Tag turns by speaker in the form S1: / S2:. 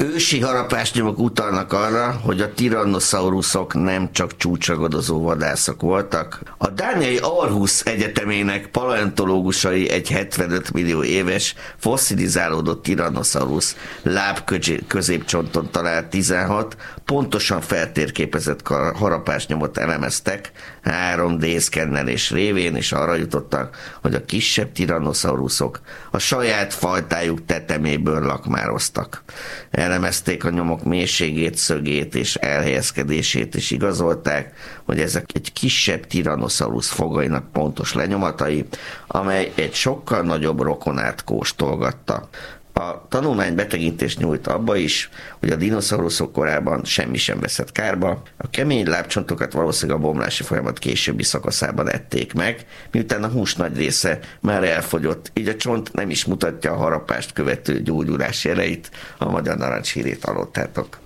S1: Ősi harapásnyomok utalnak arra, hogy a tyrannosaurusok nem csak csúcsragadozó vadászok voltak. A dániai Aarhus Egyetemének paleontológusai egy 75 millió éves fosszilizálódott tyrannosaurus lábközépcsonton talált 16 pontosan feltérképezett harapásnyomot elemeztek 3D szkennelés révén, és arra jutottak, hogy a kisebb tyrannosaurusok a saját fajtájuk teteméből lakmároztak. Elemezték a nyomok mélységét, szögét és elhelyezkedését, és igazolták, hogy ezek egy kisebb tyrannosaurus fogainak pontos lenyomatai, amely egy sokkal nagyobb rokonát kóstolgatta. A tanulmány betekintést nyújt abba is, hogy a dinoszauruszok korában semmi sem veszett kárba, a kemény lábcsontokat valószínűleg a bomlási folyamat későbbi szakaszában ették meg, miután a hús nagy része már elfogyott, így a csont nem is mutatja a harapást követő gyógyulás jeleit, a magyar narancshírét hallottátok.